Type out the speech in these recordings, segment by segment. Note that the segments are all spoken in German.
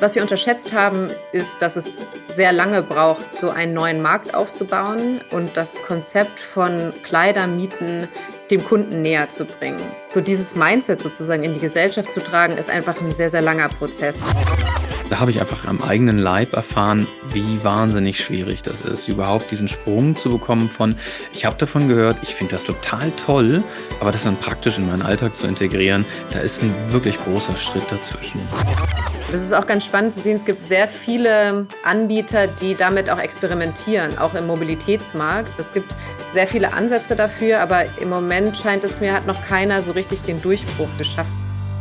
Was wir unterschätzt haben, ist, dass es sehr lange braucht, so einen neuen Markt aufzubauen und das Konzept von Kleidermieten dem Kunden näher zu bringen. So dieses Mindset sozusagen in die Gesellschaft zu tragen, ist einfach ein sehr, sehr langer Prozess. Da habe ich einfach am eigenen Leib erfahren, wie wahnsinnig schwierig das ist, überhaupt diesen Sprung zu bekommen von, ich habe davon gehört, ich finde das total toll, aber das dann praktisch in meinen Alltag zu integrieren, da ist ein wirklich großer Schritt dazwischen. Es ist auch ganz spannend zu sehen, es gibt sehr viele Anbieter, die damit auch experimentieren, auch im Mobilitätsmarkt. Es gibt sehr viele Ansätze dafür, aber im Moment scheint es mir, hat noch keiner so richtig den Durchbruch geschafft.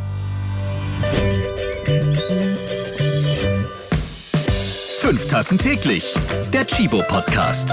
Fünf Tassen täglich, der Tchibo-Podcast.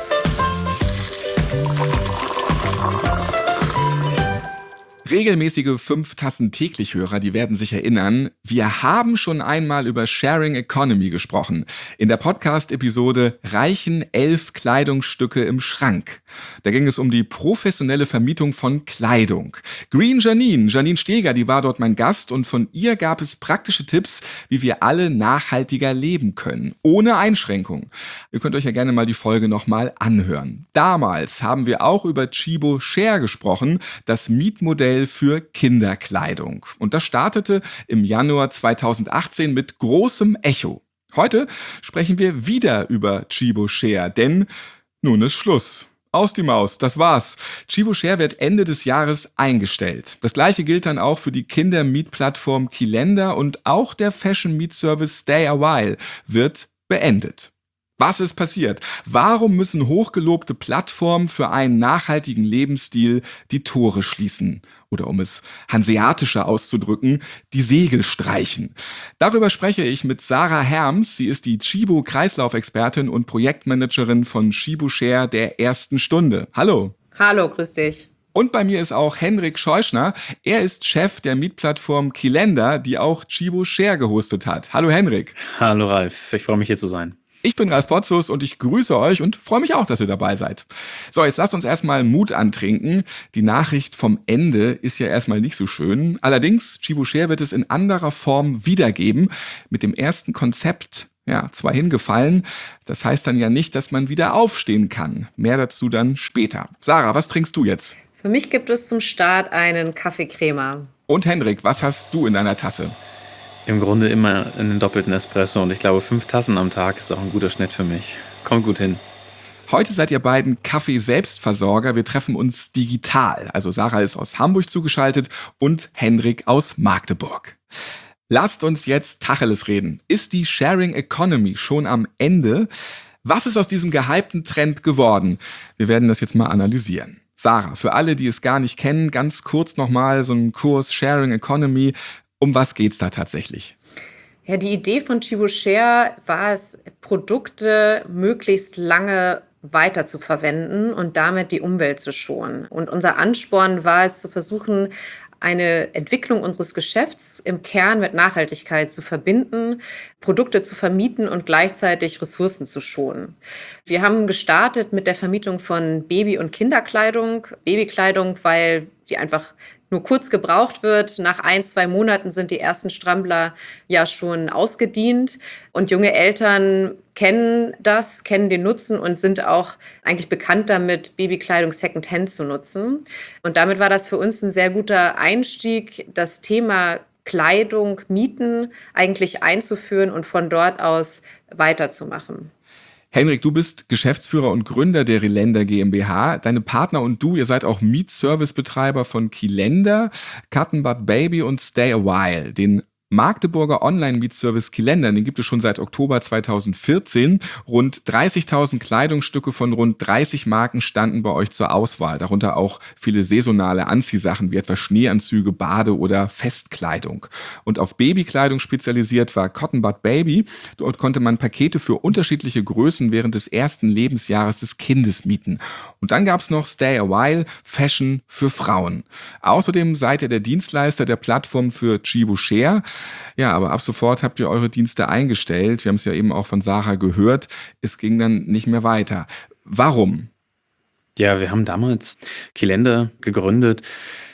Regelmäßige 5 Tassen täglich Hörer, die werden sich erinnern, wir haben schon einmal über Sharing Economy gesprochen. In der Podcast-Episode Reichen 11 Kleidungsstücke im Schrank. Da ging es um die professionelle Vermietung von Kleidung. Green Janine Steger, die war dort mein Gast und von ihr gab es praktische Tipps, wie wir alle nachhaltiger leben können. Ohne Einschränkung. Ihr könnt euch ja gerne mal die Folge nochmal anhören. Damals haben wir auch über Tchibo Share gesprochen, das Mietmodell für Kinderkleidung. Und das startete im Januar 2018 mit großem Echo. Heute sprechen wir wieder über Tchibo Share, denn nun ist Schluss. Aus die Maus, das war's. Tchibo Share wird Ende des Jahres eingestellt. Das gleiche gilt dann auch für die Kindermietplattform Kilender und auch der Fashion-Mietservice Stay a While wird beendet. Was ist passiert? Warum müssen hochgelobte Plattformen für einen nachhaltigen Lebensstil die Tore schließen? Oder um es hanseatischer auszudrücken, die Segel streichen. Darüber spreche ich mit Sarah Herms. Sie ist die Tchibo-Kreislaufexpertin und Projektmanagerin von Tchibo Share der ersten Stunde. Hallo. Hallo, grüß dich. Und bei mir ist auch Henrik Scheuschner. Er ist Chef der Mietplattform Kilender, die auch Tchibo Share gehostet hat. Hallo Henrik. Hallo Ralf, ich freue mich hier zu sein. Ich bin Ralf Potzus und ich grüße euch und freue mich auch, dass ihr dabei seid. So, jetzt lasst uns erstmal Mut antrinken. Die Nachricht vom Ende ist ja erstmal nicht so schön. Allerdings, Tchibo Share wird es in anderer Form wiedergeben. Mit dem ersten Konzept, zwar hingefallen. Das heißt dann ja nicht, dass man wieder aufstehen kann. Mehr dazu dann später. Sarah, was trinkst du jetzt? Für mich gibt es zum Start einen Kaffee-Crema. Und Henrik, was hast du in deiner Tasse? Im Grunde immer einen doppelten Espresso und ich glaube 5 Tassen am Tag ist auch ein guter Schnitt für mich. Kommt gut hin. Heute seid ihr beiden Kaffee-Selbstversorger. Wir treffen uns digital. Also Sarah ist aus Hamburg zugeschaltet und Henrik aus Magdeburg. Lasst uns jetzt Tacheles reden. Ist die Sharing Economy schon am Ende? Was ist aus diesem gehypten Trend geworden? Wir werden das jetzt mal analysieren. Sarah, für alle, die es gar nicht kennen, ganz kurz nochmal so ein Kurs Sharing Economy. Um was geht's da tatsächlich? Ja, die Idee von Tchibo Share war es, Produkte möglichst lange weiter zu verwenden und damit die Umwelt zu schonen. Und unser Ansporn war es, zu versuchen, eine Entwicklung unseres Geschäfts im Kern mit Nachhaltigkeit zu verbinden, Produkte zu vermieten und gleichzeitig Ressourcen zu schonen. Wir haben gestartet mit der Vermietung von Baby- und Kinderkleidung. Babykleidung, weil die einfach nur kurz gebraucht wird. Nach 1-2 Monaten sind die ersten Strampler ja schon ausgedient. Und junge Eltern kennen den Nutzen und sind auch eigentlich bekannt damit, Babykleidung Secondhand zu nutzen. Und damit war das für uns ein sehr guter Einstieg, das Thema Kleidung, Mieten eigentlich einzuführen und von dort aus weiterzumachen. Henrik, du bist Geschäftsführer und Gründer der Relender GmbH. Deine Partner und du, ihr seid auch Mietservicebetreiber von Kilender, Cotton Bud Baby und Stay a While. Den Magdeburger Online-Mietservice Kilender, den gibt es schon seit Oktober 2014. Rund 30.000 Kleidungsstücke von rund 30 Marken standen bei euch zur Auswahl. Darunter auch viele saisonale Anziehsachen wie etwa Schneeanzüge, Bade- oder Festkleidung. Und auf Babykleidung spezialisiert war Cotton Bud Baby. Dort konnte man Pakete für unterschiedliche Größen während des ersten Lebensjahres des Kindes mieten. Und dann gab es noch Stay a While, Fashion für Frauen. Außerdem seid ihr der Dienstleister der Plattform für Tchibo Share. Ja, aber ab sofort habt ihr eure Dienste eingestellt. Wir haben es ja eben auch von Sarah gehört. Es ging dann nicht mehr weiter. Warum? Ja, wir haben damals Kilender gegründet,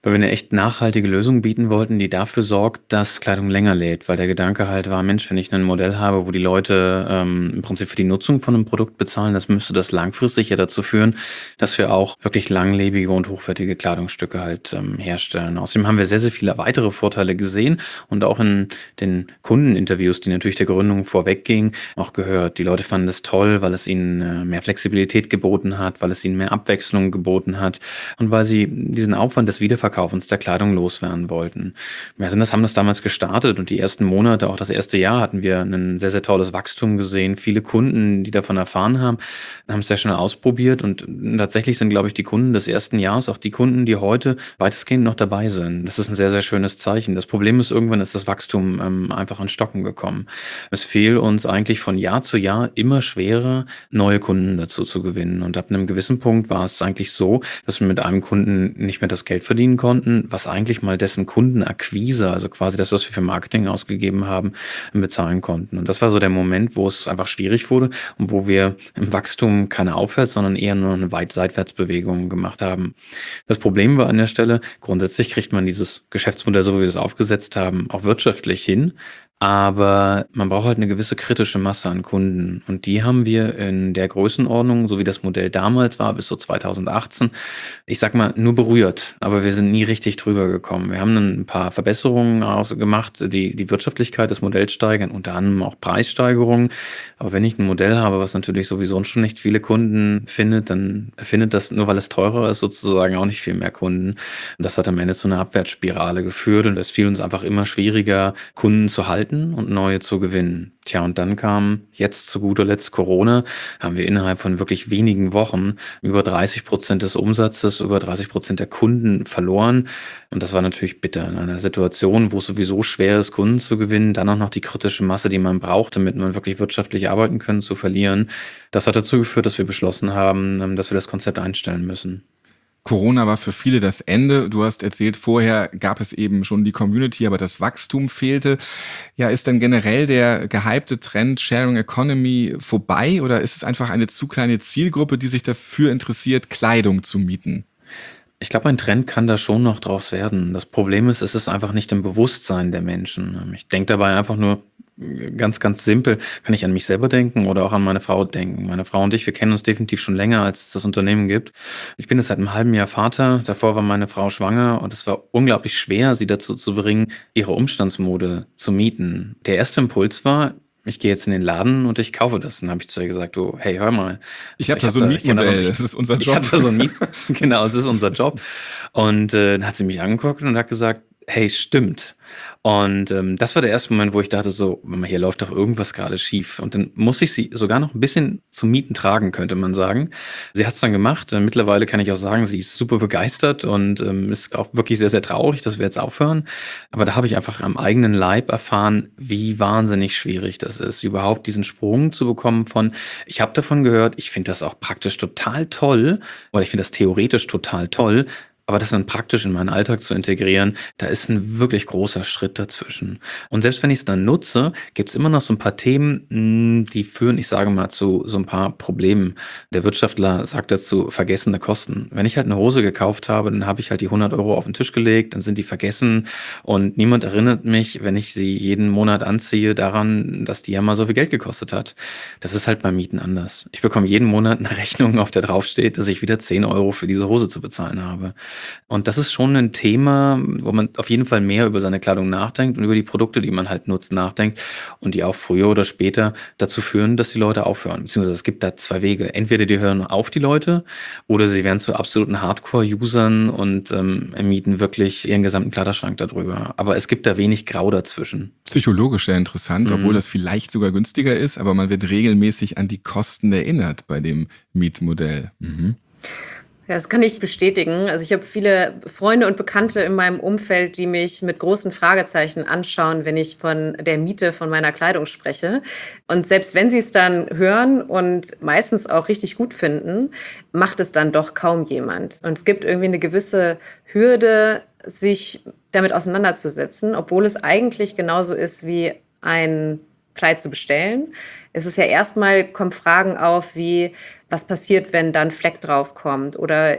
weil wir eine echt nachhaltige Lösung bieten wollten, die dafür sorgt, dass Kleidung länger lädt. Weil der Gedanke halt war, Mensch, wenn ich ein Modell habe, wo die Leute im Prinzip für die Nutzung von einem Produkt bezahlen, das müsste das langfristig ja dazu führen, dass wir auch wirklich langlebige und hochwertige Kleidungsstücke halt herstellen. Außerdem haben wir sehr, sehr viele weitere Vorteile gesehen und auch in den Kundeninterviews, die natürlich der Gründung vorweggingen, auch gehört. Die Leute fanden es toll, weil es ihnen mehr Flexibilität geboten hat, weil es ihnen mehr Abwechslung geboten hat und weil sie diesen Aufwand des Wiederverkaufens der Kleidung loswerden wollten. Wir haben das damals gestartet und die ersten Monate, auch das erste Jahr, hatten wir ein sehr, sehr tolles Wachstum gesehen. Viele Kunden, die davon erfahren haben es sehr schnell ausprobiert und tatsächlich sind, glaube ich, die Kunden des ersten Jahres auch die Kunden, die heute weitestgehend noch dabei sind. Das ist ein sehr, sehr schönes Zeichen. Das Problem ist, irgendwann ist das Wachstum einfach ins Stocken gekommen. Es fiel uns eigentlich von Jahr zu Jahr immer schwerer, neue Kunden dazu zu gewinnen. Und ab einem gewissen Punkt war es eigentlich so, dass wir mit einem Kunden nicht mehr das Geld verdienen konnten, was eigentlich mal dessen Kundenakquise, also quasi das, was wir für Marketing ausgegeben haben, bezahlen konnten. Und das war so der Moment, wo es einfach schwierig wurde und wo wir im Wachstum keine Aufwärts, sondern eher nur eine Seitwärtsbewegung gemacht haben. Das Problem war an der Stelle, grundsätzlich kriegt man dieses Geschäftsmodell, so wie wir es aufgesetzt haben, auch wirtschaftlich hin. Aber man braucht halt eine gewisse kritische Masse an Kunden. Und die haben wir in der Größenordnung, so wie das Modell damals war, bis so 2018, ich sag mal, nur berührt. Aber wir sind nie richtig drüber gekommen. Wir haben ein paar Verbesserungen gemacht, die die Wirtschaftlichkeit des Modells steigern, unter anderem auch Preissteigerungen. Aber wenn ich ein Modell habe, was natürlich sowieso schon nicht viele Kunden findet, dann findet das, nur weil es teurer ist, sozusagen auch nicht viel mehr Kunden. Und das hat am Ende zu einer Abwärtsspirale geführt. Und es fiel uns einfach immer schwieriger, Kunden zu halten und neue zu gewinnen. Tja, und dann kam jetzt zu guter Letzt Corona, haben wir innerhalb von wirklich wenigen Wochen über 30% des Umsatzes, über 30% der Kunden verloren. Und das war natürlich bitter in einer Situation, wo es sowieso schwer ist, Kunden zu gewinnen, dann auch noch die kritische Masse, die man braucht, damit man wirklich wirtschaftlich arbeiten kann, zu verlieren. Das hat dazu geführt, dass wir beschlossen haben, dass wir das Konzept einstellen müssen. Corona war für viele das Ende. Du hast erzählt, vorher gab es eben schon die Community, aber das Wachstum fehlte. Ja, ist denn generell der gehypte Trend Sharing Economy vorbei oder ist es einfach eine zu kleine Zielgruppe, die sich dafür interessiert, Kleidung zu mieten? Ich glaube, ein Trend kann da schon noch draus werden. Das Problem ist, es ist einfach nicht im Bewusstsein der Menschen. Ich denke dabei einfach nur ganz, ganz simpel, kann ich an mich selber denken oder auch an meine Frau denken. Meine Frau und ich, wir kennen uns definitiv schon länger, als es das Unternehmen gibt. Ich bin jetzt seit einem halben Jahr Vater. Davor war meine Frau schwanger und es war unglaublich schwer, sie dazu zu bringen, ihre Umstandsmode zu mieten. Der erste Impuls war, ich gehe jetzt in den Laden und ich kaufe das. Dann habe ich zu ihr gesagt, du, hey, hör mal. Ich habe da so ein Mietmodell, das ist unser Ich Job. habe da so ein genau, es ist unser Job. Und dann hat sie mich angeguckt und hat gesagt, hey, stimmt. Und das war der erste Moment, wo ich dachte so, Mama, hier läuft doch irgendwas gerade schief. Und dann muss ich sie sogar noch ein bisschen zum Mieten tragen, könnte man sagen. Sie hat es dann gemacht. Mittlerweile kann ich auch sagen, sie ist super begeistert und ist auch wirklich sehr, sehr traurig, dass wir jetzt aufhören. Aber da habe ich einfach am eigenen Leib erfahren, wie wahnsinnig schwierig das ist, überhaupt diesen Sprung zu bekommen von, ich habe davon gehört, ich finde das auch praktisch total toll oder ich finde das theoretisch total toll, aber das dann praktisch in meinen Alltag zu integrieren, da ist ein wirklich großer Schritt dazwischen. Und selbst wenn ich es dann nutze, gibt es immer noch so ein paar Themen, die führen, ich sage mal, zu so ein paar Problemen. Der Wirtschaftler sagt dazu, vergessene Kosten. Wenn ich halt eine Hose gekauft habe, dann habe ich halt die 100 Euro auf den Tisch gelegt, dann sind die vergessen und niemand erinnert mich, wenn ich sie jeden Monat anziehe, daran, dass die ja mal so viel Geld gekostet hat. Das ist halt beim Mieten anders. Ich bekomme jeden Monat eine Rechnung, auf der draufsteht, dass ich wieder 10 Euro für diese Hose zu bezahlen habe. Und das ist schon ein Thema, wo man auf jeden Fall mehr über seine Kleidung nachdenkt und über die Produkte, die man halt nutzt, nachdenkt und die auch früher oder später dazu führen, dass die Leute aufhören. Beziehungsweise es gibt da zwei Wege. Entweder die hören auf, die Leute, oder sie werden zu absoluten Hardcore-Usern und mieten wirklich ihren gesamten Kleiderschrank darüber. Aber es gibt da wenig Grau dazwischen. Psychologisch sehr interessant, obwohl das vielleicht sogar günstiger ist, aber man wird regelmäßig an die Kosten erinnert bei dem Mietmodell. Ja, das kann ich bestätigen. Also ich habe viele Freunde und Bekannte in meinem Umfeld, die mich mit großen Fragezeichen anschauen, wenn ich von der Miete von meiner Kleidung spreche. Und selbst wenn sie es dann hören und meistens auch richtig gut finden, macht es dann doch kaum jemand. Und es gibt irgendwie eine gewisse Hürde, sich damit auseinanderzusetzen, obwohl es eigentlich genauso ist wie ein Kleid zu bestellen. Es ist ja erstmal, kommen Fragen auf wie, was passiert, wenn da ein Fleck drauf kommt? Oder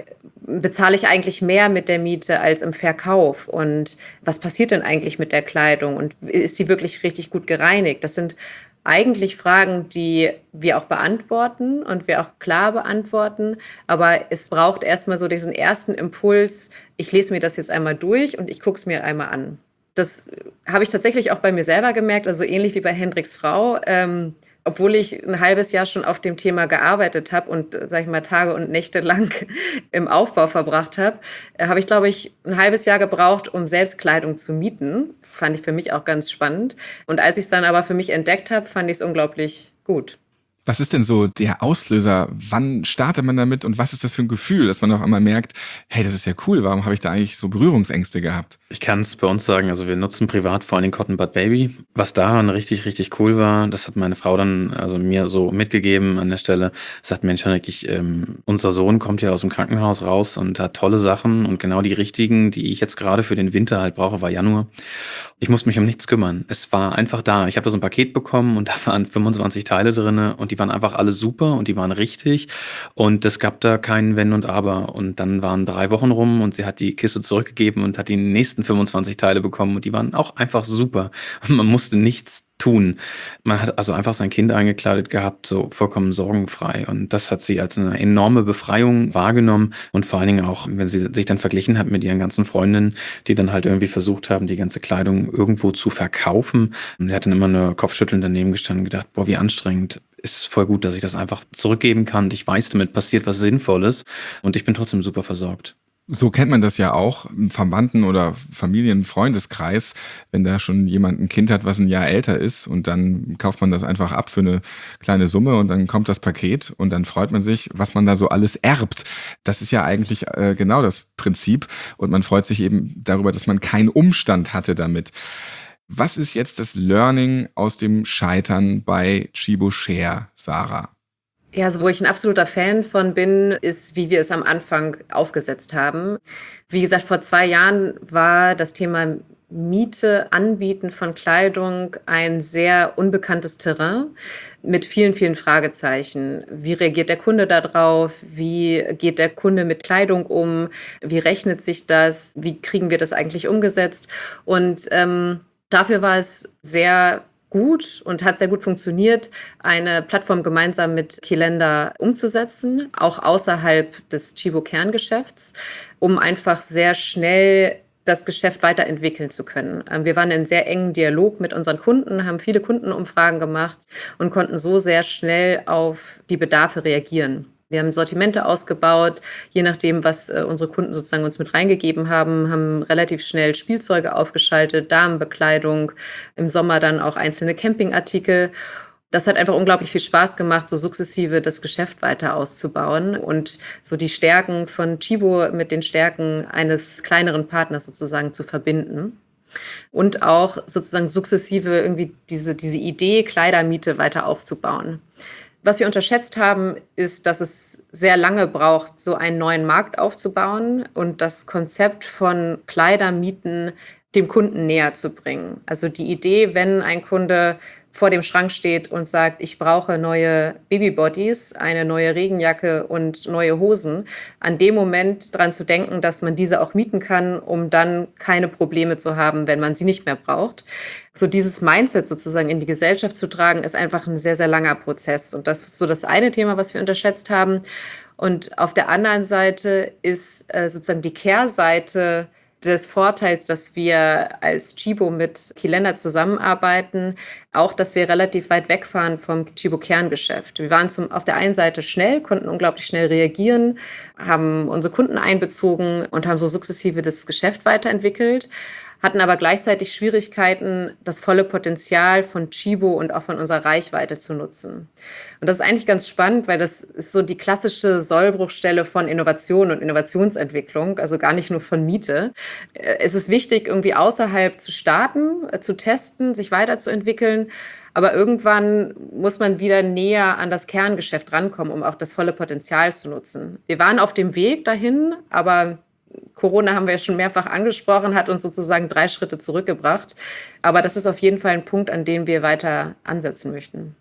bezahle ich eigentlich mehr mit der Miete als im Verkauf? Und was passiert denn eigentlich mit der Kleidung? Und ist sie wirklich richtig gut gereinigt? Das sind eigentlich Fragen, die wir auch beantworten und wir auch klar beantworten. Aber es braucht erstmal so diesen ersten Impuls, ich lese mir das jetzt einmal durch und ich gucke es mir einmal an. Das habe ich tatsächlich auch bei mir selber gemerkt, also ähnlich wie bei Hendriks Frau. Obwohl ich ein halbes Jahr schon auf dem Thema gearbeitet habe und, sage ich mal, Tage und Nächte lang im Aufbau verbracht habe, habe ich, glaube ich, ein halbes Jahr gebraucht, um selbst Kleidung zu mieten. Fand ich für mich auch ganz spannend. Und als ich es dann aber für mich entdeckt habe, fand ich es unglaublich gut. Was ist denn so der Auslöser? Wann startet man damit und was ist das für ein Gefühl, dass man auf einmal merkt, hey, das ist ja cool, warum habe ich da eigentlich so Berührungsängste gehabt? Ich kann es bei uns sagen, also wir nutzen privat vor allem den Cotton Bud Baby. Was daran richtig, richtig cool war, das hat meine Frau dann also mir so mitgegeben an der Stelle. Sagt, Mensch, Henrik, unser Sohn kommt ja aus dem Krankenhaus raus und hat tolle Sachen und genau die richtigen, die ich jetzt gerade für den Winter halt brauche, war Januar. Ich musste mich um nichts kümmern. Es war einfach da. Ich habe da so ein Paket bekommen und da waren 25 Teile drin und die waren einfach alle super und die waren richtig und es gab da kein Wenn und Aber. Und dann waren 3 Wochen rum und sie hat die Kiste zurückgegeben und hat die nächsten 25 Teile bekommen und die waren auch einfach super. Und man musste nichts tun. Man hat also einfach sein Kind eingekleidet gehabt, so vollkommen sorgenfrei. Und das hat sie als eine enorme Befreiung wahrgenommen. Und vor allen Dingen auch, wenn sie sich dann verglichen hat mit ihren ganzen Freundinnen, die dann halt irgendwie versucht haben, die ganze Kleidung irgendwo zu verkaufen. Und sie hat dann immer nur kopfschüttelnd daneben gestanden und gedacht, boah, wie anstrengend. Ist voll gut, dass ich das einfach zurückgeben kann. Ich weiß, damit passiert was Sinnvolles und ich bin trotzdem super versorgt. So kennt man das ja auch im Verwandten- oder Familien-Freundeskreis, wenn da schon jemand ein Kind hat, was ein Jahr älter ist und dann kauft man das einfach ab für eine kleine Summe und dann kommt das Paket und dann freut man sich, was man da so alles erbt. Das ist ja eigentlich genau das Prinzip und man freut sich eben darüber, dass man keinen Umstand hatte damit. Was ist jetzt das Learning aus dem Scheitern bei Chibo Share, Sarah? Ja, also wo ich ein absoluter Fan von bin, ist, wie wir es am Anfang aufgesetzt haben. Wie gesagt, vor 2 Jahren war das Thema Miete, Anbieten von Kleidung ein sehr unbekanntes Terrain mit vielen, vielen Fragezeichen. Wie reagiert der Kunde darauf? Wie geht der Kunde mit Kleidung um? Wie rechnet sich das? Wie kriegen wir das eigentlich umgesetzt? Und dafür war es sehr gut und hat sehr gut funktioniert, eine Plattform gemeinsam mit Kilenda umzusetzen, auch außerhalb des Chibo-Kerngeschäfts, um einfach sehr schnell das Geschäft weiterentwickeln zu können. Wir waren in sehr engen Dialog mit unseren Kunden, haben viele Kundenumfragen gemacht und konnten so sehr schnell auf die Bedarfe reagieren. Wir haben Sortimente ausgebaut, je nachdem, was unsere Kunden sozusagen uns mit reingegeben haben, haben relativ schnell Spielzeuge aufgeschaltet, Damenbekleidung, im Sommer dann auch einzelne Campingartikel. Das hat einfach unglaublich viel Spaß gemacht, so sukzessive das Geschäft weiter auszubauen und so die Stärken von Chibo mit den Stärken eines kleineren Partners sozusagen zu verbinden. Und auch sozusagen sukzessive irgendwie diese Idee, Kleidermiete weiter aufzubauen. Was wir unterschätzt haben, ist, dass es sehr lange braucht, so einen neuen Markt aufzubauen und das Konzept von Kleidermieten dem Kunden näher zu bringen. Also die Idee, wenn ein Kunde vor dem Schrank steht und sagt, ich brauche neue Babybodies, eine neue Regenjacke und neue Hosen, an dem Moment dran zu denken, dass man diese auch mieten kann, um dann keine Probleme zu haben, wenn man sie nicht mehr braucht. So dieses Mindset sozusagen in die Gesellschaft zu tragen, ist einfach ein sehr, sehr langer Prozess. Und das ist so das eine Thema, was wir unterschätzt haben. Und auf der anderen Seite ist sozusagen die Kehrseite des Vorteils, dass wir als Chibo mit Kilenda zusammenarbeiten, auch, dass wir relativ weit wegfahren vom Chibo-Kerngeschäft. Wir waren auf der einen Seite schnell, konnten unglaublich schnell reagieren, haben unsere Kunden einbezogen und haben so sukzessive das Geschäft weiterentwickelt, hatten aber gleichzeitig Schwierigkeiten, das volle Potenzial von Chibo und auch von unserer Reichweite zu nutzen. Und das ist eigentlich ganz spannend, weil das ist so die klassische Sollbruchstelle von Innovation und Innovationsentwicklung, also gar nicht nur von Miete. Es ist wichtig, irgendwie außerhalb zu starten, zu testen, sich weiterzuentwickeln. Aber irgendwann muss man wieder näher an das Kerngeschäft rankommen, um auch das volle Potenzial zu nutzen. Wir waren auf dem Weg dahin, aber Corona haben wir ja schon mehrfach angesprochen, hat uns sozusagen 3 Schritte zurückgebracht. Aber das ist auf jeden Fall ein Punkt, an dem wir weiter ansetzen möchten.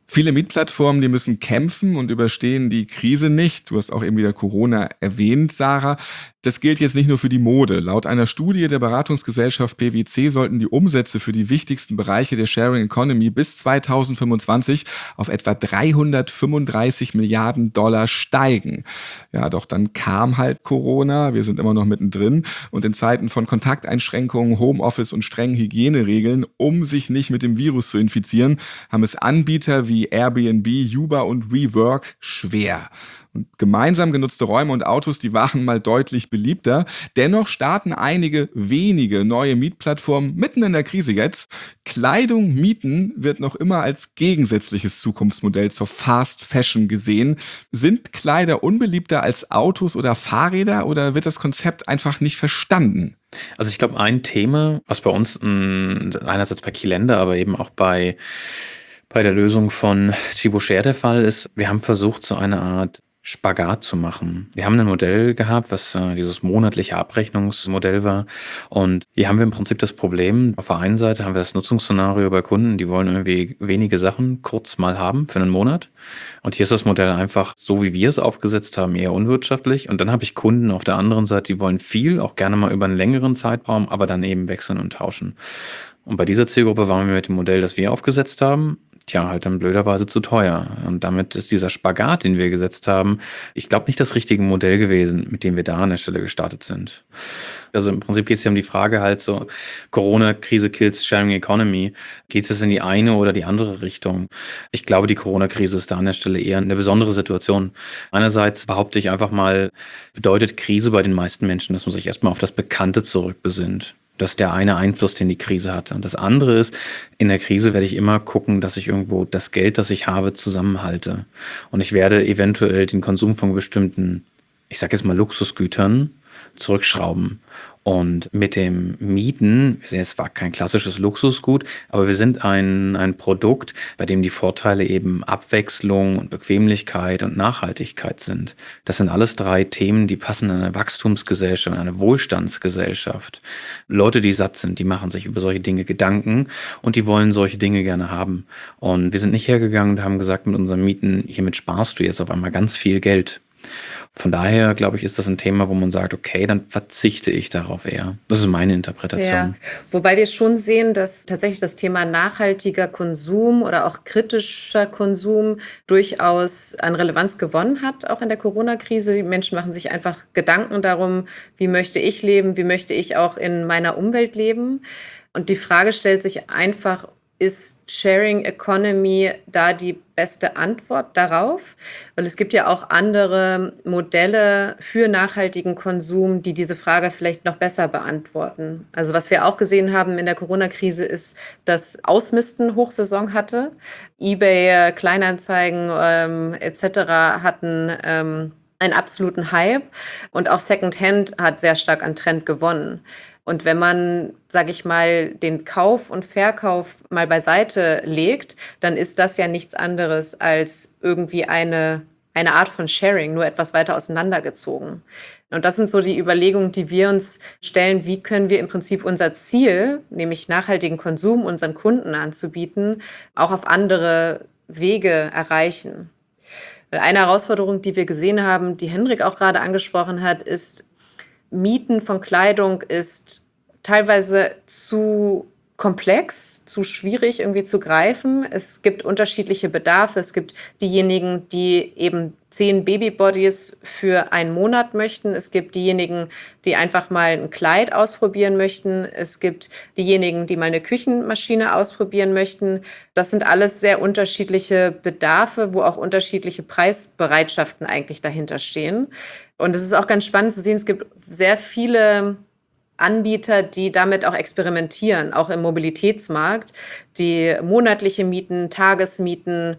Viele Mietplattformen, die müssen kämpfen und überstehen die Krise nicht. Du hast auch eben wieder Corona erwähnt, Sarah. Das gilt jetzt nicht nur für die Mode. Laut einer Studie der Beratungsgesellschaft PwC sollten die Umsätze für die wichtigsten Bereiche der Sharing Economy bis 2025 auf etwa 335 Milliarden Dollar steigen. Ja, doch dann kam halt Corona. Wir sind immer noch mittendrin. Und in Zeiten von Kontakteinschränkungen, Homeoffice und strengen Hygieneregeln, um sich nicht mit dem Virus zu infizieren, haben es Anbieter wie Airbnb, Uber und WeWork schwer. Und gemeinsam genutzte Räume und Autos, die waren mal deutlich beliebter. Dennoch starten einige wenige neue Mietplattformen mitten in der Krise jetzt. Kleidung mieten wird noch immer als gegensätzliches Zukunftsmodell zur Fast Fashion gesehen. Sind Kleider unbeliebter als Autos oder Fahrräder oder wird das Konzept einfach nicht verstanden? Also ich glaube, ein Thema, was bei uns einerseits bei Kilender, aber eben auch bei der Lösung von Chibo Share der Fall ist, wir haben versucht, so eine Art Spagat zu machen. Wir haben ein Modell gehabt, was dieses monatliche Abrechnungsmodell war. Und hier haben wir im Prinzip das Problem, auf der einen Seite haben wir das Nutzungsszenario bei Kunden, die wollen irgendwie wenige Sachen kurz mal haben für einen Monat. Und hier ist das Modell einfach, so wie wir es aufgesetzt haben, eher unwirtschaftlich. Und dann habe ich Kunden auf der anderen Seite, die wollen viel, auch gerne mal über einen längeren Zeitraum, aber dann eben wechseln und tauschen. Und bei dieser Zielgruppe waren wir mit dem Modell, das wir aufgesetzt haben, halt dann blöderweise zu teuer. Und damit ist dieser Spagat, den wir gesetzt haben, ich glaube nicht das richtige Modell gewesen, mit dem wir da an der Stelle gestartet sind. Also im Prinzip geht es ja um die Frage halt so, Corona-Krise kills Sharing Economy. Geht es in die eine oder die andere Richtung? Ich glaube, die Corona-Krise ist da an der Stelle eher eine besondere Situation. Einerseits behaupte ich einfach mal, bedeutet Krise bei den meisten Menschen, dass man sich erstmal auf das Bekannte zurückbesinnt. Das ist der eine Einfluss, den die Krise hat. Und das andere ist, in der Krise werde ich immer gucken, dass ich irgendwo das Geld, das ich habe, zusammenhalte. Und ich werde eventuell den Konsum von bestimmten, ich sage jetzt mal Luxusgütern, zurückschrauben. Und mit dem Mieten, es war kein klassisches Luxusgut, aber wir sind ein Produkt, bei dem die Vorteile eben Abwechslung und Bequemlichkeit und Nachhaltigkeit sind. Das sind alles 3 Themen, die passen in eine Wachstumsgesellschaft, in eine Wohlstandsgesellschaft. Leute, die satt sind, die machen sich über solche Dinge Gedanken und die wollen solche Dinge gerne haben. Und wir sind nicht hergegangen und haben gesagt, mit unseren Mieten, hiermit sparst du jetzt auf einmal ganz viel Geld. Von daher, glaube ich, ist das ein Thema, wo man sagt, okay, dann verzichte ich darauf eher. Das ist meine Interpretation. Ja, wobei wir schon sehen, dass tatsächlich das Thema nachhaltiger Konsum oder auch kritischer Konsum durchaus an Relevanz gewonnen hat, auch in der Corona-Krise. Die Menschen machen sich einfach Gedanken darum, wie möchte ich leben, wie möchte ich auch in meiner Umwelt leben. Und die Frage stellt sich einfach, ist Sharing Economy da die beste Antwort darauf? Weil es gibt ja auch andere Modelle für nachhaltigen Konsum, die diese Frage vielleicht noch besser beantworten. Also was wir auch gesehen haben in der Corona-Krise ist, dass Ausmisten Hochsaison hatte. eBay, Kleinanzeigen etc. hatten einen absoluten Hype und auch Secondhand hat sehr stark an Trend gewonnen. Und wenn man, sage ich mal, den Kauf und Verkauf mal beiseite legt, dann ist das ja nichts anderes als irgendwie eine Art von Sharing, nur etwas weiter auseinandergezogen. Und das sind so die Überlegungen, die wir uns stellen, wie können wir im Prinzip unser Ziel, nämlich nachhaltigen Konsum unseren Kunden anzubieten, auch auf andere Wege erreichen. Weil eine Herausforderung, die wir gesehen haben, die Hendrik auch gerade angesprochen hat, ist, Mieten von Kleidung ist teilweise zu komplex, zu schwierig irgendwie zu greifen. Es gibt unterschiedliche Bedarfe. Es gibt diejenigen, die eben 10 Babybodies für einen Monat möchten. Es gibt diejenigen, die einfach mal ein Kleid ausprobieren möchten. Es gibt diejenigen, die mal eine Küchenmaschine ausprobieren möchten. Das sind alles sehr unterschiedliche Bedarfe, wo auch unterschiedliche Preisbereitschaften eigentlich dahinter stehen. Und es ist auch ganz spannend zu sehen, es gibt sehr viele Anbieter, die damit auch experimentieren, auch im Mobilitätsmarkt, die monatliche Mieten, Tagesmieten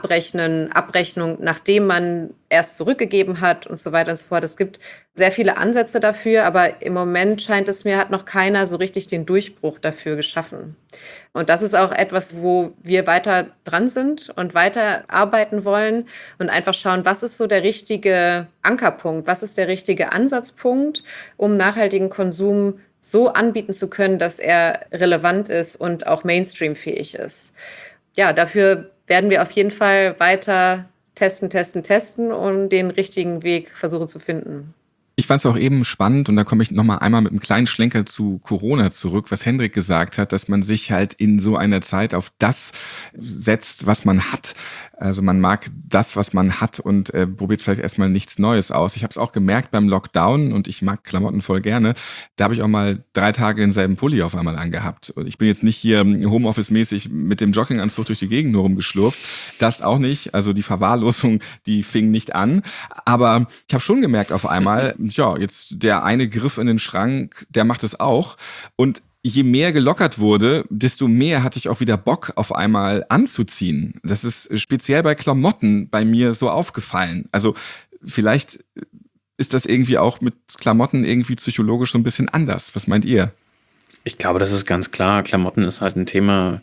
Abrechnung, nachdem man erst zurückgegeben hat und so weiter und so fort. Es gibt sehr viele Ansätze dafür, aber im Moment scheint es mir, hat noch keiner so richtig den Durchbruch dafür geschaffen. Und das ist auch etwas, wo wir weiter dran sind und weiter arbeiten wollen und einfach schauen, was ist so der richtige Ankerpunkt, was ist der richtige Ansatzpunkt, um nachhaltigen Konsum so anbieten zu können, dass er relevant ist und auch mainstreamfähig ist. Ja, dafür werden wir auf jeden Fall weiter testen und den richtigen Weg versuchen zu finden. Ich fand es auch eben spannend und da komme ich nochmal einmal mit einem kleinen Schlenker zu Corona zurück, was Hendrik gesagt hat, dass man sich halt in so einer Zeit auf das setzt, was man hat. Also man mag das, was man hat und probiert vielleicht erstmal nichts Neues aus. Ich habe es auch gemerkt beim Lockdown und ich mag Klamotten voll gerne. Da habe ich auch mal 3 Tage denselben Pulli auf einmal angehabt. Und ich bin jetzt nicht hier Homeoffice-mäßig mit dem Jogginganzug durch die Gegend nur rumgeschlurft. Das auch nicht. Also die Verwahrlosung, die fing nicht an. Aber ich habe schon gemerkt auf einmal, ja, jetzt der eine Griff in den Schrank, der macht es auch. Und je mehr gelockert wurde, desto mehr hatte ich auch wieder Bock, auf einmal anzuziehen. Das ist speziell bei Klamotten bei mir so aufgefallen. Also vielleicht ist das irgendwie auch mit Klamotten irgendwie psychologisch so ein bisschen anders. Was meint ihr? Ich glaube, das ist ganz klar. Klamotten ist halt ein Thema,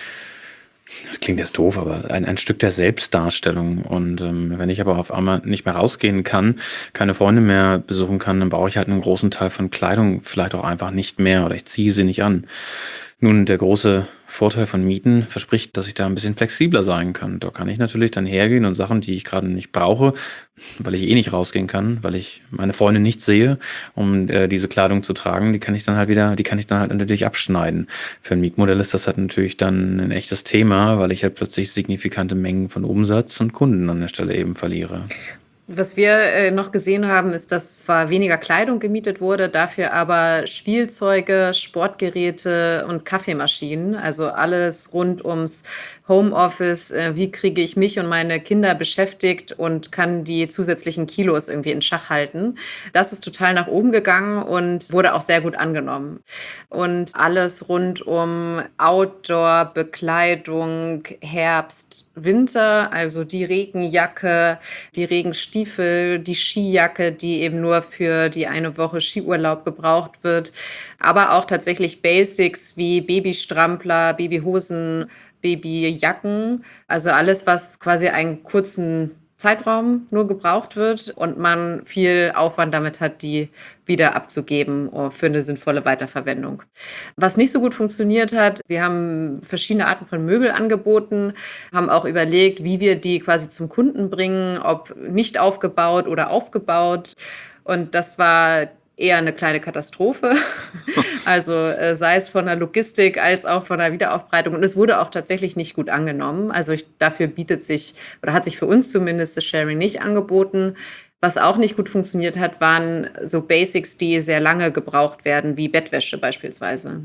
das klingt jetzt doof, aber ein Stück der Selbstdarstellung. Und wenn ich aber auf einmal nicht mehr rausgehen kann, keine Freunde mehr besuchen kann, dann brauche ich halt einen großen Teil von Kleidung vielleicht auch einfach nicht mehr oder ich ziehe sie nicht an. Nun, der große Vorteil von Mieten verspricht, dass ich da ein bisschen flexibler sein kann. Da kann ich natürlich dann hergehen und Sachen, die ich gerade nicht brauche, weil ich eh nicht rausgehen kann, weil ich meine Freunde nicht sehe, um diese Kleidung zu tragen, die kann ich dann halt natürlich abschneiden. Für ein Mietmodell ist das halt natürlich dann ein echtes Thema, weil ich halt plötzlich signifikante Mengen von Umsatz und Kunden an der Stelle eben verliere. Was wir noch gesehen haben, ist, dass zwar weniger Kleidung gemietet wurde, dafür aber Spielzeuge, Sportgeräte und Kaffeemaschinen, also alles rund ums Homeoffice, wie kriege ich mich und meine Kinder beschäftigt und kann die zusätzlichen Kilos irgendwie in Schach halten. Das ist total nach oben gegangen und wurde auch sehr gut angenommen. Und alles rund um Outdoor, Bekleidung, Herbst, Winter, also die Regenjacke, die Regenstiefel, die Skijacke, die eben nur für die eine Woche Skiurlaub gebraucht wird, aber auch tatsächlich Basics wie Babystrampler, Babyhosen, Babyjacken, also alles, was quasi einen kurzen Zeitraum nur gebraucht wird und man viel Aufwand damit hat, die wieder abzugeben für eine sinnvolle Weiterverwendung. Was nicht so gut funktioniert hat, wir haben verschiedene Arten von Möbel angeboten, haben auch überlegt, wie wir die quasi zum Kunden bringen, ob nicht aufgebaut oder aufgebaut. Und das war eher eine kleine Katastrophe. Also sei es von der Logistik als auch von der Wiederaufbereitung. Und es wurde auch tatsächlich nicht gut angenommen. Also dafür bietet sich oder hat sich für uns zumindest das Sharing nicht angeboten. Was auch nicht gut funktioniert hat, waren so Basics, die sehr lange gebraucht werden, wie Bettwäsche beispielsweise.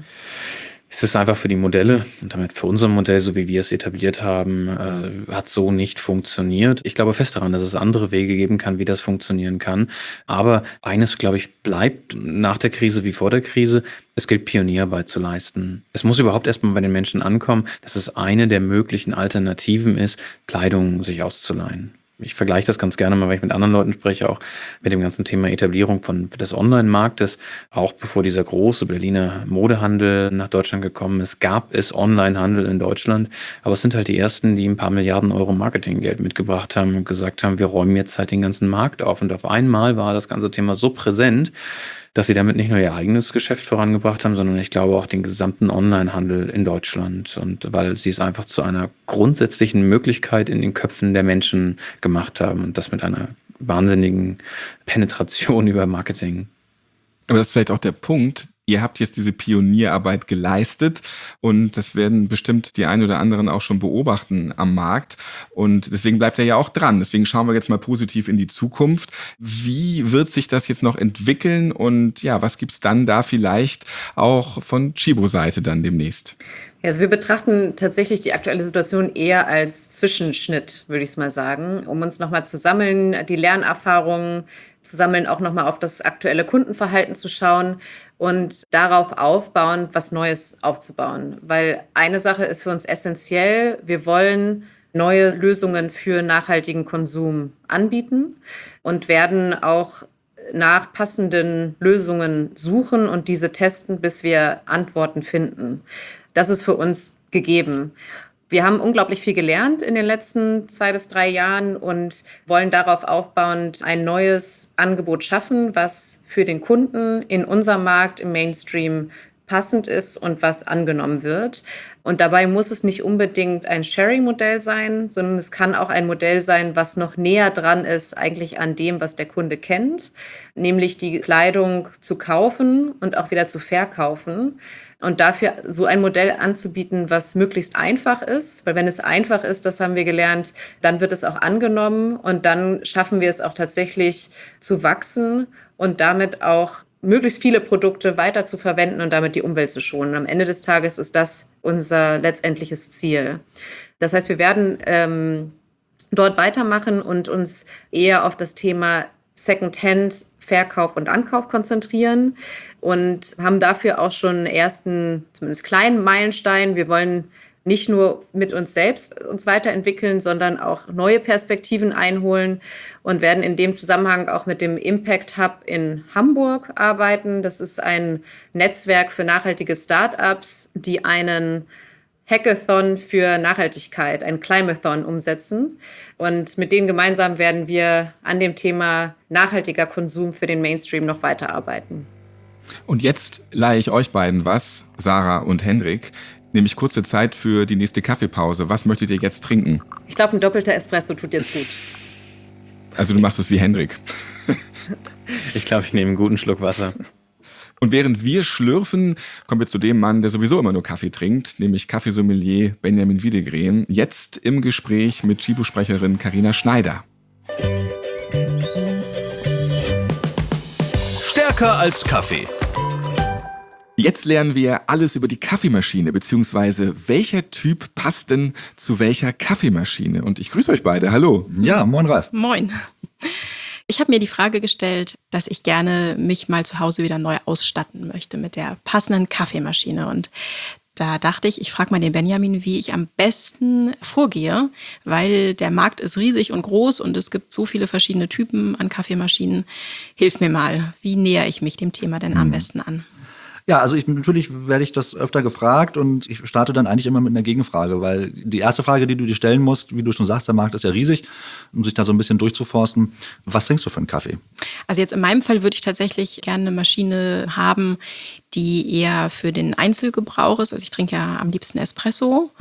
Es ist einfach für die Modelle und damit für unser Modell, so wie wir es etabliert haben, hat so nicht funktioniert. Ich glaube fest daran, dass es andere Wege geben kann, wie das funktionieren kann. Aber eines, glaube ich, bleibt nach der Krise wie vor der Krise. Es gilt, Pionierarbeit zu leisten. Es muss überhaupt erstmal bei den Menschen ankommen, dass es eine der möglichen Alternativen ist, Kleidung sich auszuleihen. Ich vergleiche das ganz gerne mal, wenn ich mit anderen Leuten spreche, auch mit dem ganzen Thema Etablierung des Online-Marktes. Auch bevor dieser große Berliner Modehandel nach Deutschland gekommen ist, gab es Online-Handel in Deutschland. Aber es sind halt die ersten, die ein paar Milliarden Euro Marketinggeld mitgebracht haben und gesagt haben, wir räumen jetzt halt den ganzen Markt auf. Und auf einmal war das ganze Thema so präsent, dass sie damit nicht nur ihr eigenes Geschäft vorangebracht haben, sondern ich glaube auch den gesamten Onlinehandel in Deutschland. Und weil sie es einfach zu einer grundsätzlichen Möglichkeit in den Köpfen der Menschen gemacht haben und das mit einer wahnsinnigen Penetration über Marketing. Aber das ist vielleicht auch der Punkt. Ihr habt jetzt diese Pionierarbeit geleistet und das werden bestimmt die einen oder anderen auch schon beobachten am Markt. Und deswegen bleibt er ja auch dran. Deswegen schauen wir jetzt mal positiv in die Zukunft. Wie wird sich das jetzt noch entwickeln und ja, was gibt's dann da vielleicht auch von Chibo-Seite dann demnächst? Ja, also wir betrachten tatsächlich die aktuelle Situation eher als Zwischenschnitt, würde ich es mal sagen, um uns nochmal zu sammeln, die Lernerfahrungen zu sammeln, auch nochmal auf das aktuelle Kundenverhalten zu schauen und darauf aufbauend was Neues aufzubauen. Weil eine Sache ist für uns essentiell, wir wollen neue Lösungen für nachhaltigen Konsum anbieten und werden auch nach passenden Lösungen suchen und diese testen, bis wir Antworten finden. Das ist für uns gegeben. Wir haben unglaublich viel gelernt in den letzten 2 bis 3 Jahren und wollen darauf aufbauend ein neues Angebot schaffen, was für den Kunden in unserem Markt im Mainstream passend ist und was angenommen wird. Und dabei muss es nicht unbedingt ein Sharing-Modell sein, sondern es kann auch ein Modell sein, was noch näher dran ist eigentlich an dem, was der Kunde kennt, nämlich die Kleidung zu kaufen und auch wieder zu verkaufen. Und dafür so ein Modell anzubieten, was möglichst einfach ist. Weil wenn es einfach ist, das haben wir gelernt, dann wird es auch angenommen und dann schaffen wir es auch tatsächlich zu wachsen und damit auch möglichst viele Produkte weiter zu verwenden und damit die Umwelt zu schonen. Am Ende des Tages ist das unser letztendliches Ziel. Das heißt, wir werden dort weitermachen und uns eher auf das Thema Secondhand, Verkauf und Ankauf konzentrieren und haben dafür auch schon einen ersten, zumindest kleinen Meilenstein. Wir wollen nicht nur mit uns selbst uns weiterentwickeln, sondern auch neue Perspektiven einholen und werden in dem Zusammenhang auch mit dem Impact Hub in Hamburg arbeiten. Das ist ein Netzwerk für nachhaltige Startups, die einen Hackathon für Nachhaltigkeit, ein Climathon umsetzen. Und mit denen gemeinsam werden wir an dem Thema nachhaltiger Konsum für den Mainstream noch weiterarbeiten. Und jetzt leihe ich euch beiden was, Sarah und Hendrik, nämlich kurze Zeit für die nächste Kaffeepause. Was möchtet ihr jetzt trinken? Ich glaube, ein doppelter Espresso tut jetzt gut. Also du machst es wie Hendrik. Ich glaube, ich nehme einen guten Schluck Wasser. Und während wir schlürfen, kommen wir zu dem Mann, der sowieso immer nur Kaffee trinkt, nämlich Kaffeesommelier Benjamin Wiedegren. Jetzt im Gespräch mit Chibo-Sprecherin Carina Schneider. Stärker als Kaffee. Jetzt lernen wir alles über die Kaffeemaschine, beziehungsweise welcher Typ passt denn zu welcher Kaffeemaschine. Und ich grüße euch beide. Hallo. Ja, moin Ralf. Moin. Ich habe mir die Frage gestellt, dass ich gerne mich mal zu Hause wieder neu ausstatten möchte mit der passenden Kaffeemaschine. Und da dachte ich frage mal den Benjamin, wie ich am besten vorgehe, weil der Markt ist riesig und groß und es gibt so viele verschiedene Typen an Kaffeemaschinen. Hilf mir mal, wie nähere ich mich dem Thema denn am besten an? Ja, also natürlich werde ich das öfter gefragt und ich starte dann eigentlich immer mit einer Gegenfrage, weil die erste Frage, die du dir stellen musst, wie du schon sagst, der Markt ist ja riesig, um sich da so ein bisschen durchzuforsten. Was trinkst du für einen Kaffee? Also jetzt in meinem Fall würde ich tatsächlich gerne eine Maschine haben, die eher für den Einzelgebrauch ist. Also ich trinke ja am liebsten Espresso.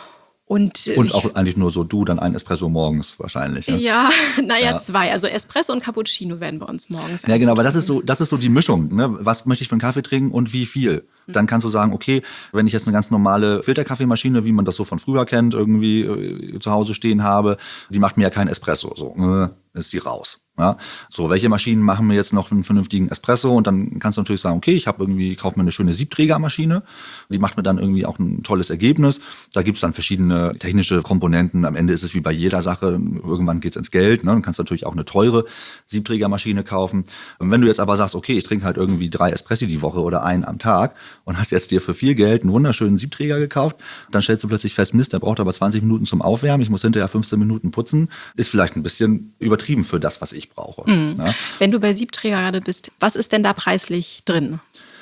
Und auch eigentlich nur so dann ein Espresso morgens wahrscheinlich. Ja, naja, 2. Also Espresso und Cappuccino werden bei uns morgens. Ja, genau, aber das ist so die Mischung. Ne? Was möchte ich für einen Kaffee trinken und wie viel? Dann kannst du sagen, okay, wenn ich jetzt eine ganz normale Filterkaffeemaschine, wie man das so von früher kennt, irgendwie zu Hause stehen habe, die macht mir ja keinen Espresso. So, ist die raus. Ja? So, welche Maschinen machen mir jetzt noch einen vernünftigen Espresso? Und dann kannst du natürlich sagen, okay, ich kaufe mir eine schöne Siebträgermaschine. Die macht mir dann irgendwie auch ein tolles Ergebnis. Da gibt es dann verschiedene technische Komponenten. Am Ende ist es wie bei jeder Sache, irgendwann geht es ins Geld. Ne? Dann kannst du natürlich auch eine teure Siebträgermaschine kaufen. Und wenn du jetzt aber sagst, okay, ich trinke halt irgendwie 3 Espressi die Woche oder einen am Tag und hast jetzt dir für viel Geld einen wunderschönen Siebträger gekauft, dann stellst du plötzlich fest, Mist, der braucht aber 20 Minuten zum Aufwärmen, ich muss hinterher 15 Minuten putzen. Ist vielleicht ein bisschen übertrieben für das, was ich brauche. Ja? Wenn du bei Siebträger gerade bist, was ist denn da preislich drin?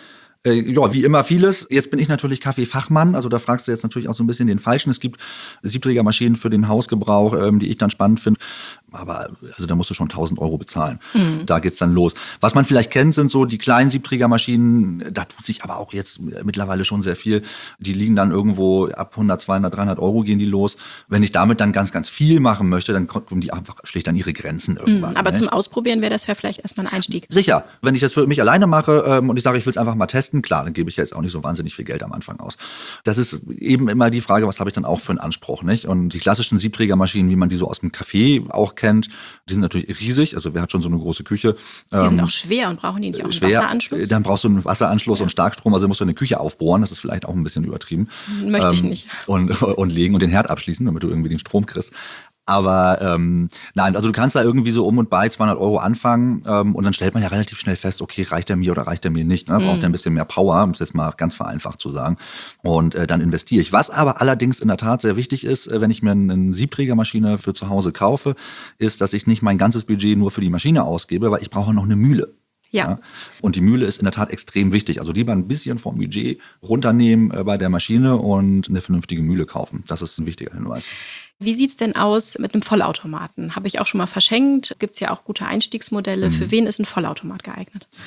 Ja, wie immer vieles. Jetzt bin ich natürlich Kaffeefachmann, also da fragst du jetzt natürlich auch so ein bisschen den Falschen. Es gibt Siebträgermaschinen für den Hausgebrauch, die ich dann spannend finde. Aber also da musst du schon 1.000 € bezahlen. Da geht's dann los. Was man vielleicht kennt, sind so die kleinen Siebträgermaschinen. Da tut sich aber auch jetzt mittlerweile schon sehr viel. Die liegen dann irgendwo ab 100, 200, 300 € gehen die los. Wenn ich damit dann ganz, ganz viel machen möchte, dann kommen die einfach schlicht an ihre Grenzen irgendwann. Aber zum Ausprobieren wäre das vielleicht erstmal ein Einstieg. Sicher. Wenn ich das für mich alleine mache und ich sage, ich will es einfach mal testen, klar, dann gebe ich jetzt auch nicht so wahnsinnig viel Geld am Anfang aus. Das ist eben immer die Frage, was habe ich dann auch für einen Anspruch, nicht? Und die klassischen Siebträgermaschinen, wie man die so aus dem Café auch kennt, die sind natürlich riesig. Also wer hat schon so eine große Küche? Die sind auch schwer und brauchen die nicht auch einen Wasseranschluss? Dann brauchst du einen Wasseranschluss und Starkstrom, also musst du eine Küche aufbohren, das ist vielleicht auch ein bisschen übertrieben. Möchte ich nicht. Und legen und den Herd abschließen, damit du irgendwie den Strom kriegst. Aber nein, also du kannst da irgendwie so um und bei 200 € anfangen und dann stellt man ja relativ schnell fest, okay, reicht der mir oder reicht der mir nicht? Ne? Braucht der ein bisschen mehr Power, um es jetzt mal ganz vereinfacht zu sagen. Und dann investiere ich. Was aber allerdings in der Tat sehr wichtig ist, wenn ich mir eine Siebträgermaschine für zu Hause kaufe, ist, dass ich nicht mein ganzes Budget nur für die Maschine ausgebe, weil ich brauche noch eine Mühle. Ja. Und die Mühle ist in der Tat extrem wichtig. Also lieber ein bisschen vom Budget runternehmen bei der Maschine und eine vernünftige Mühle kaufen. Das ist ein wichtiger Hinweis. Wie sieht's denn aus mit einem Vollautomaten? Habe ich auch schon mal verschenkt. Gibt's ja auch gute Einstiegsmodelle. Für wen ist ein Vollautomat geeignet?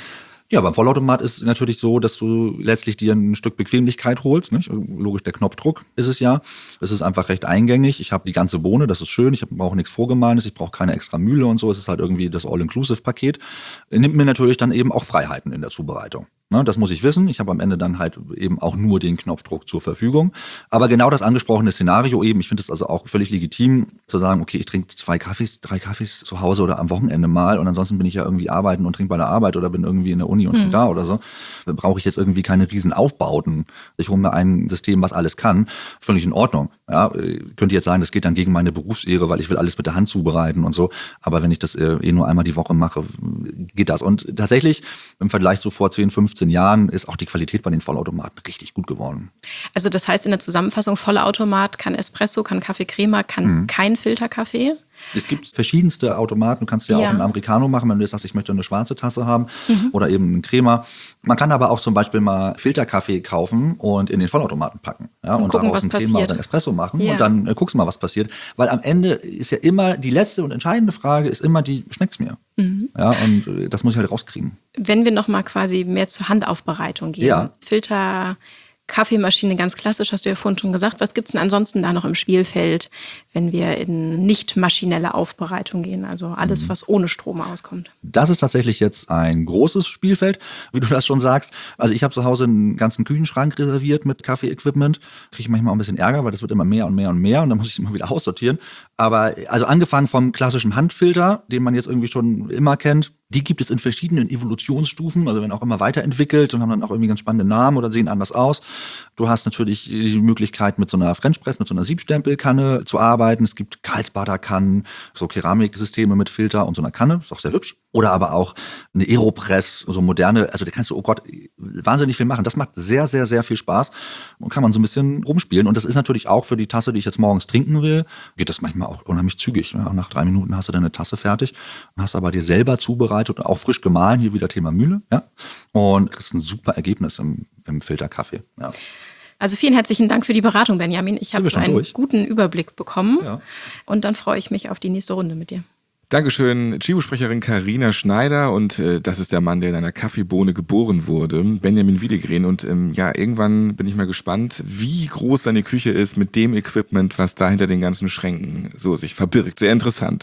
Ja, beim Vollautomat ist es natürlich so, dass du letztlich dir ein Stück Bequemlichkeit holst. Nicht? Logisch, der Knopfdruck ist es ja. Es ist einfach recht eingängig. Ich habe die ganze Bohne, das ist schön. Ich brauche nichts Vorgemahlenes, ich brauche keine extra Mühle und so. Es ist halt irgendwie das All-Inclusive-Paket. Nimmt mir natürlich dann eben auch Freiheiten in der Zubereitung. Ne, das muss ich wissen. Ich habe am Ende dann halt eben auch nur den Knopfdruck zur Verfügung. Aber genau das angesprochene Szenario eben, ich finde es also auch völlig legitim zu sagen, okay, ich trinke 3 Kaffees zu Hause oder am Wochenende mal und ansonsten bin ich ja irgendwie arbeiten und trinke bei der Arbeit oder bin irgendwie in der Uni und trinke da oder so. Da brauche ich jetzt irgendwie keine riesen Aufbauten. Ich hole mir ein System, was alles kann. Völlig in Ordnung. Ja, könnte jetzt sagen, das geht dann gegen meine Berufsehre, weil ich will alles mit der Hand zubereiten und so. Aber wenn ich das nur einmal die Woche mache, geht das. Und tatsächlich im Vergleich zu vor 10, 15 Jahren ist auch die Qualität bei den Vollautomaten richtig gut geworden. Also das heißt in der Zusammenfassung, Vollautomat kann Espresso, kann Kaffee Crema, kann kein Filterkaffee. Es gibt verschiedenste Automaten. Du kannst ja auch einen Americano machen, wenn du jetzt sagst, ich möchte eine schwarze Tasse haben oder eben einen Crema. Man kann aber auch zum Beispiel mal Filterkaffee kaufen und in den Vollautomaten packen. Ja, und gucken, daraus was einen Crema passiert. oder einen Espresso machen und dann guckst du mal, was passiert. Weil am Ende ist ja immer die letzte und entscheidende Frage ist immer die, schmeckt's mir? Ja, und das muss ich halt rauskriegen. Wenn wir nochmal quasi mehr zur Handaufbereitung gehen. Ja. Filter, Kaffeemaschine, ganz klassisch, hast du ja vorhin schon gesagt. Was gibt's denn ansonsten da noch im Spielfeld, wenn wir in nicht maschinelle Aufbereitung gehen? Also alles, was ohne Strom auskommt. Das ist tatsächlich jetzt ein großes Spielfeld, wie du das schon sagst. Also ich habe zu Hause einen ganzen Küchenschrank reserviert mit Kaffee-Equipment. Kriege ich manchmal auch ein bisschen Ärger, weil das wird immer mehr und mehr und mehr und dann muss ich es immer wieder aussortieren. Aber also angefangen vom klassischen Handfilter, den man jetzt irgendwie schon immer kennt, die gibt es in verschiedenen Evolutionsstufen, also werden auch immer weiterentwickelt und haben dann auch irgendwie ganz spannende Namen oder sehen anders aus. Du hast natürlich die Möglichkeit, mit so einer French Press, mit so einer Siebstempelkanne zu arbeiten. Es gibt Karlsbader-Kannen, so Keramiksysteme mit Filter und so einer Kanne, ist auch sehr hübsch. Oder aber auch eine Aeropress, so moderne, also da kannst du, oh Gott, wahnsinnig viel machen. Das macht sehr, sehr, sehr viel Spaß und kann man so ein bisschen rumspielen. Und das ist natürlich auch für die Tasse, die ich jetzt morgens trinken will, geht das manchmal auch unheimlich zügig. Ja, nach 3 Minuten hast du deine Tasse fertig und hast aber dir selber zubereitet und auch frisch gemahlen, hier wieder Thema Mühle, ja. Und kriegst ein super Ergebnis im Filterkaffee, ja. Also vielen herzlichen Dank für die Beratung, Benjamin. Ich habe einen guten Überblick bekommen und dann freue ich mich auf die nächste Runde mit dir. Dankeschön, Chibo-Sprecherin Carina Schneider und das ist der Mann, der in einer Kaffeebohne geboren wurde, Benjamin Wiedegren. Und irgendwann bin ich mal gespannt, wie groß seine Küche ist mit dem Equipment, was da hinter den ganzen Schränken so sich verbirgt. Sehr interessant.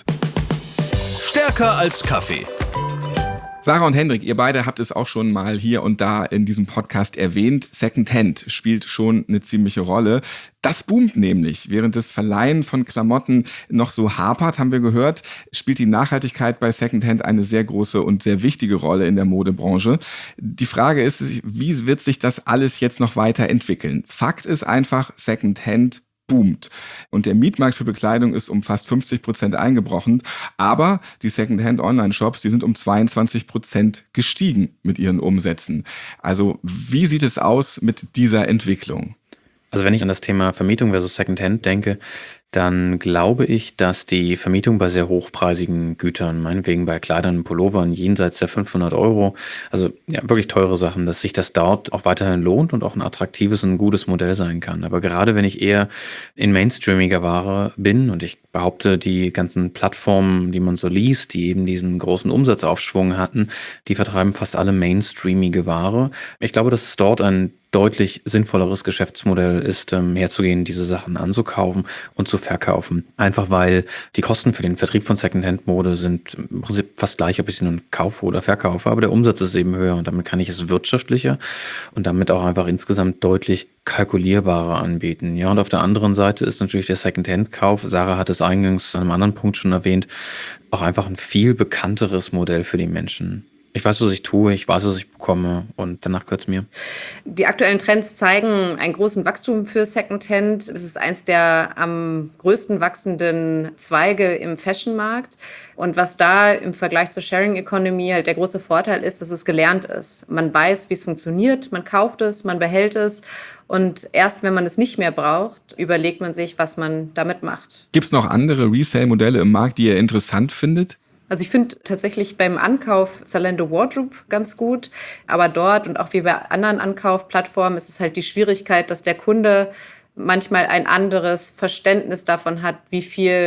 Stärker als Kaffee. Sarah und Hendrik, ihr beide habt es auch schon mal hier und da in diesem Podcast erwähnt. Secondhand spielt schon eine ziemliche Rolle. Das boomt nämlich. Während das Verleihen von Klamotten noch so hapert, haben wir gehört, spielt die Nachhaltigkeit bei Secondhand eine sehr große und sehr wichtige Rolle in der Modebranche. Die Frage ist, wie wird sich das alles jetzt noch weiterentwickeln? Fakt ist einfach, Secondhand boomt. Und der Mietmarkt für Bekleidung ist um fast 50% eingebrochen. Aber die Secondhand-Online-Shops, die sind um 22% gestiegen mit ihren Umsätzen. Also wie sieht es aus mit dieser Entwicklung? Also wenn ich an das Thema Vermietung versus Secondhand denke, dann glaube ich, dass die Vermietung bei sehr hochpreisigen Gütern, meinetwegen bei Kleidern und Pullovern jenseits der 500 €, also ja, wirklich teure Sachen, dass sich das dort auch weiterhin lohnt und auch ein attraktives und ein gutes Modell sein kann. Aber gerade wenn ich eher in mainstreamiger Ware bin und ich behaupte, die ganzen Plattformen, die man so liest, die eben diesen großen Umsatzaufschwung hatten, die vertreiben fast alle mainstreamige Ware. Ich glaube, dass es dort ein deutlich sinnvolleres Geschäftsmodell ist, herzugehen, diese Sachen anzukaufen und zu verkaufen. Einfach weil die Kosten für den Vertrieb von Secondhand-Mode sind im Prinzip fast gleich, ob ich sie nun kaufe oder verkaufe, aber der Umsatz ist eben höher und damit kann ich es wirtschaftlicher und damit auch einfach insgesamt deutlich kalkulierbarer anbieten. Ja, und auf der anderen Seite ist natürlich der Secondhand-Kauf, Sarah hat es eingangs an einem anderen Punkt schon erwähnt, auch einfach ein viel bekannteres Modell für die Menschen. Ich weiß, was ich tue, ich weiß, was ich bekomme und danach gehört es mir. Die aktuellen Trends zeigen einen großen Wachstum für Secondhand. Es ist eins der am größten wachsenden Zweige im Fashionmarkt. Und was da im Vergleich zur Sharing Economy halt der große Vorteil ist, dass es gelernt ist. Man weiß, wie es funktioniert, man kauft es, man behält es. Und erst wenn man es nicht mehr braucht, überlegt man sich, was man damit macht. Gibt es noch andere Resale-Modelle im Markt, die ihr interessant findet? Also ich finde tatsächlich beim Ankauf Zalando Wardrobe ganz gut, aber dort und auch wie bei anderen Ankaufplattformen ist es halt die Schwierigkeit, dass der Kunde manchmal ein anderes Verständnis davon hat, wie viel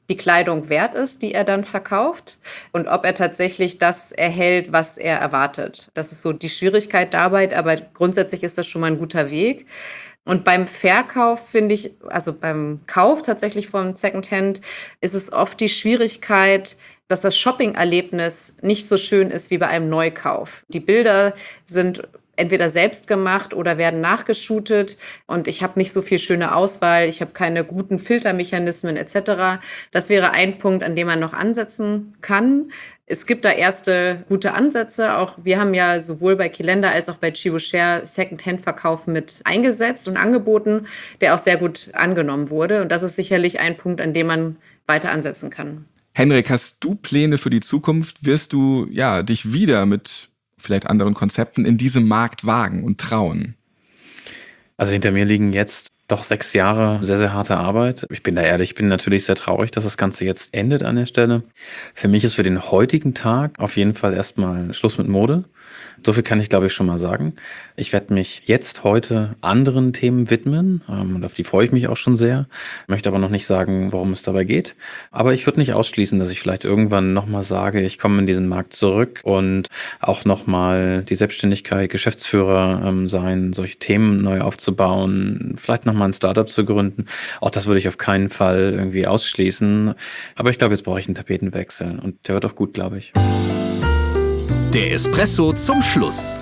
die Kleidung wert ist, die er dann verkauft und ob er tatsächlich das erhält, was er erwartet. Das ist so die Schwierigkeit dabei, aber grundsätzlich ist das schon mal ein guter Weg. Und beim Verkauf finde ich, also beim Kauf tatsächlich von Secondhand, ist es oft die Schwierigkeit, dass das Shopping-Erlebnis nicht so schön ist wie bei einem Neukauf. Die Bilder sind entweder selbst gemacht oder werden nachgeshootet und ich habe nicht so viel schöne Auswahl, ich habe keine guten Filtermechanismen etc. Das wäre ein Punkt, an dem man noch ansetzen kann. Es gibt da erste gute Ansätze. Auch wir haben ja sowohl bei Kilenda als auch bei Chibo Share Secondhand-Verkauf mit eingesetzt und angeboten, der auch sehr gut angenommen wurde. Und das ist sicherlich ein Punkt, an dem man weiter ansetzen kann. Henrik, hast du Pläne für die Zukunft? Wirst du dich wieder mit vielleicht anderen Konzepten in diesem Markt wagen und trauen? Also hinter mir liegen jetzt doch 6 Jahre sehr, sehr harte Arbeit. Ich bin da ehrlich, ich bin natürlich sehr traurig, dass das Ganze jetzt endet an der Stelle. Für mich ist für den heutigen Tag auf jeden Fall erstmal Schluss mit Mode. So viel kann ich, glaube ich, schon mal sagen. Ich werde mich jetzt heute anderen Themen widmen und auf die freue ich mich auch schon sehr. Möchte aber noch nicht sagen, worum es dabei geht. Aber ich würde nicht ausschließen, dass ich vielleicht irgendwann nochmal sage, ich komme in diesen Markt zurück und auch nochmal die Selbstständigkeit, Geschäftsführer sein, solche Themen neu aufzubauen, vielleicht nochmal ein Startup zu gründen. Auch das würde ich auf keinen Fall irgendwie ausschließen. Aber ich glaube, jetzt brauche ich einen Tapetenwechsel und der wird auch gut, glaube ich. Der Espresso zum Schluss.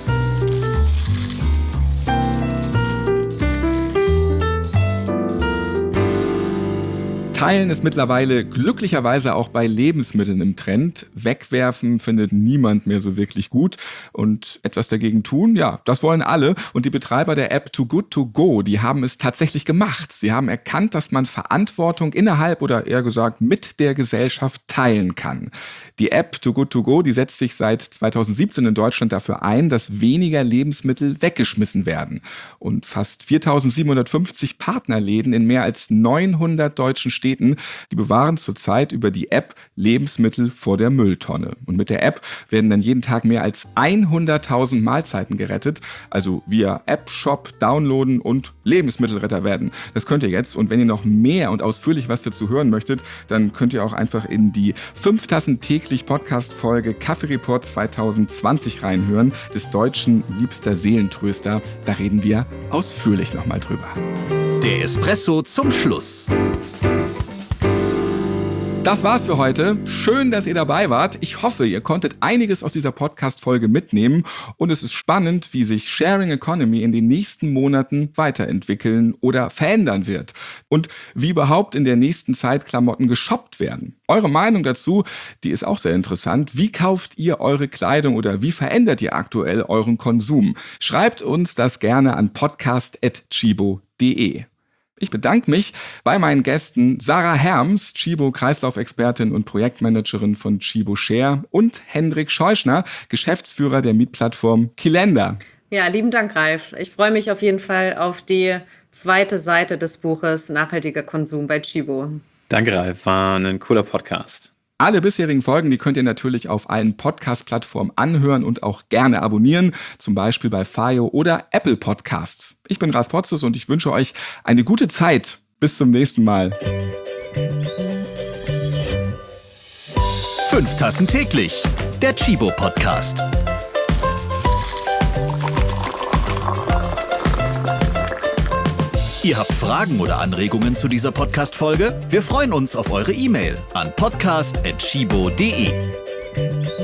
Teilen ist mittlerweile glücklicherweise auch bei Lebensmitteln im Trend. Wegwerfen findet niemand mehr so wirklich gut. Und etwas dagegen tun, das wollen alle. Und die Betreiber der App Too Good To Go, die haben es tatsächlich gemacht. Sie haben erkannt, dass man Verantwortung innerhalb oder eher gesagt mit der Gesellschaft teilen kann. Die App Too Good To Go, die setzt sich seit 2017 in Deutschland dafür ein, dass weniger Lebensmittel weggeschmissen werden. Und fast 4.750 Partnerläden in mehr als 900 deutschen Städten, die bewahren zurzeit über die App Lebensmittel vor der Mülltonne. Und mit der App werden dann jeden Tag mehr als 100.000 Mahlzeiten gerettet. Also via App-Shop downloaden und Lebensmittelretter werden. Das könnt ihr jetzt. Und wenn ihr noch mehr und ausführlich was dazu hören möchtet, dann könnt ihr auch einfach in die 5 Tassen täglich Podcast-Folge Kaffee Report 2020 reinhören, des Deutschen liebster Seelentröster. Da reden wir ausführlich nochmal drüber. Der Espresso zum Schluss. Das war's für heute. Schön, dass ihr dabei wart. Ich hoffe, ihr konntet einiges aus dieser Podcast-Folge mitnehmen und es ist spannend, wie sich Sharing Economy in den nächsten Monaten weiterentwickeln oder verändern wird und wie überhaupt in der nächsten Zeit Klamotten geshoppt werden. Eure Meinung dazu, die ist auch sehr interessant. Wie kauft ihr eure Kleidung oder wie verändert ihr aktuell euren Konsum? Schreibt uns das gerne an podcast@chibo.de. Ich bedanke mich bei meinen Gästen Sarah Herms, Chibo-Kreislaufexpertin und Projektmanagerin von Chibo Share und Hendrik Scheuschner, Geschäftsführer der Mietplattform Kilenda. Ja, lieben Dank, Ralf. Ich freue mich auf jeden Fall auf die zweite Seite des Buches Nachhaltiger Konsum bei Chibo. Danke, Ralf. War ein cooler Podcast. Alle bisherigen Folgen, die könnt ihr natürlich auf allen Podcast-Plattformen anhören und auch gerne abonnieren, zum Beispiel bei Fayo oder Apple Podcasts. Ich bin Ralf Potzus und ich wünsche euch eine gute Zeit. Bis zum nächsten Mal. 5 Tassen täglich, der Chibo Podcast. Ihr habt Fragen oder Anregungen zu dieser Podcast-Folge? Wir freuen uns auf eure E-Mail an podcast@chibo.de.